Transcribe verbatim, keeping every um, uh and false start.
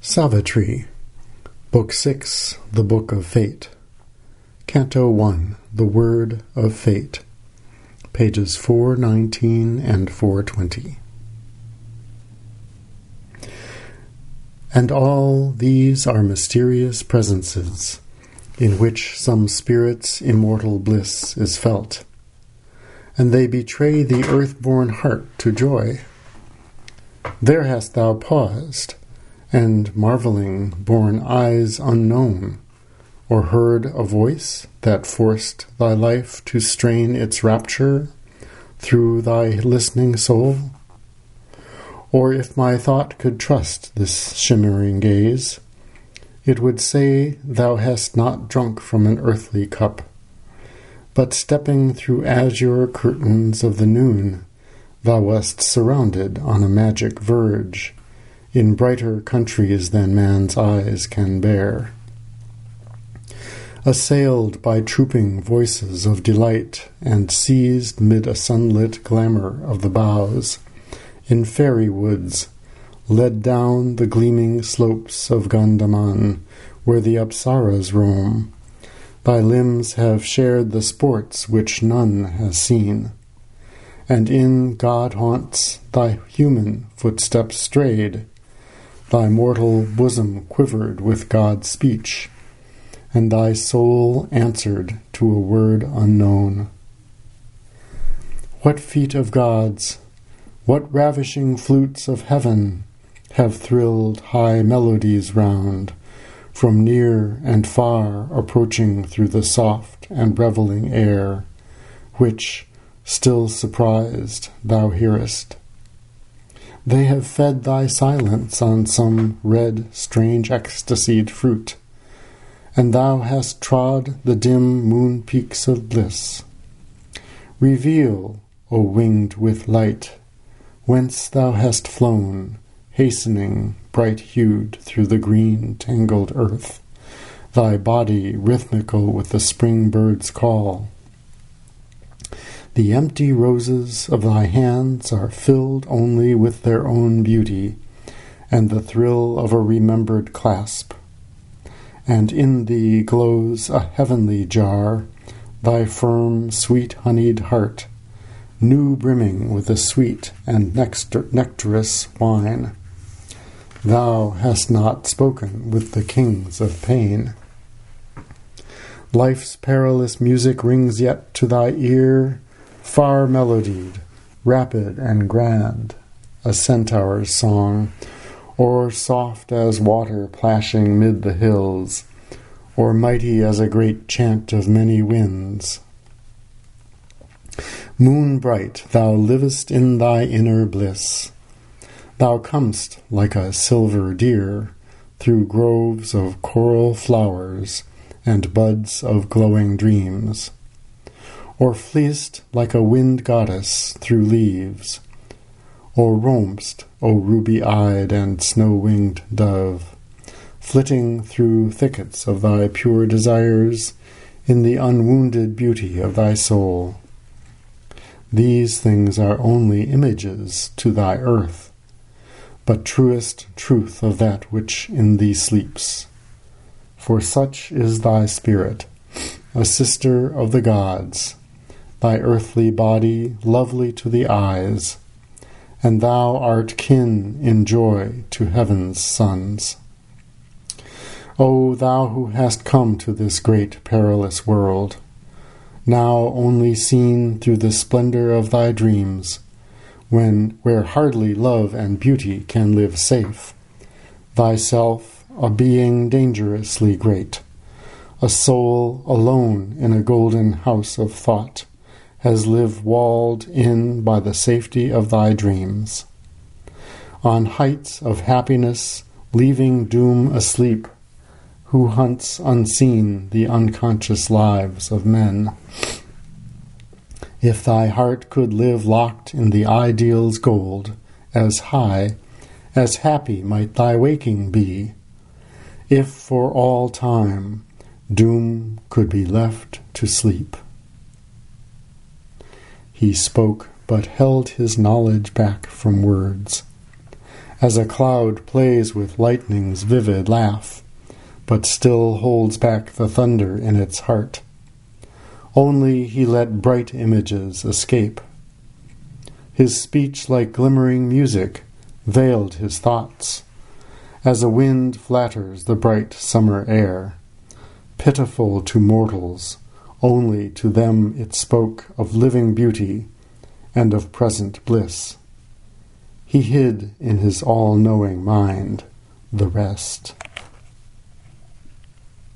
Savitri, Book six, The Book of Fate, Canto one, The Word of Fate, pages four nineteen and four twenty. And all these are mysterious presences, in which some spirit's immortal bliss is felt, and they betray the earth-born heart to joy. There hast thou paused, and marvelling borne eyes unknown, or heard a voice that forced thy life to strain its rapture through thy listening soul? Or if my thought could trust this shimmering gaze, it would say thou hast not drunk from an earthly cup, but stepping through azure curtains of the noon, thou wast surrounded on a magic verge, in brighter countries than man's eyes can bear. Assailed by trooping voices of delight, and seized mid a sunlit glamour of the boughs, in fairy woods, led down the gleaming slopes of Gandaman, where the Apsaras roam, thy limbs have shared the sports which none has seen, and in god-haunts thy human footsteps strayed. Thy mortal bosom quivered with God's speech, and thy soul answered to a word unknown. What feet of gods, what ravishing flutes of heaven have thrilled high melodies round, from near and far approaching through the soft and revelling air, which, still surprised, thou hearest. They have fed thy silence on some red, strange ecstasied fruit, and thou hast trod the dim moon peaks of bliss. Reveal, O winged with light, whence thou hast flown, hastening, bright-hued through the green, tangled earth, thy body rhythmical with the spring bird's call. The empty roses of thy hands are filled only with their own beauty, and the thrill of a remembered clasp. And in thee glows a heavenly jar, thy firm, sweet-honeyed heart, new brimming with a sweet and nectar- nectarous wine. Thou hast not spoken with the kings of pain. Life's perilous music rings yet to thy ear, far melodied, rapid and grand, a centaur's song, or soft as water plashing mid the hills, or mighty as a great chant of many winds. Moon bright, thou livest in thy inner bliss. Thou comest like a silver deer through groves of coral flowers and buds of glowing dreams, or fleest like a wind goddess through leaves, or roam'st, O ruby-eyed and snow-winged dove, flitting through thickets of thy pure desires in the unwounded beauty of thy soul. These things are only images to thy earth, but truest truth of that which in thee sleeps. For such is thy spirit, a sister of the gods, thy earthly body lovely to the eyes, and thou art kin in joy to heaven's sons. O thou who hast come to this great perilous world, now only seen through the splendor of thy dreams, when where hardly love and beauty can live safe, thyself a being dangerously great, a soul alone in a golden house of thought, has lived walled in by the safety of thy dreams. On heights of happiness, leaving doom asleep, who hunts unseen the unconscious lives of men. If thy heart could live locked in the ideal's gold, as high, as happy might thy waking be, if for all time doom could be left to sleep. He spoke, but held his knowledge back from words, as a cloud plays with lightning's vivid laugh, but still holds back the thunder in its heart. Only he let bright images escape. His speech, like glimmering music, veiled his thoughts, as a wind flatters the bright summer air. Pitiful to mortals, only to them it spoke of living beauty and of present bliss. He hid in his all-knowing mind the rest.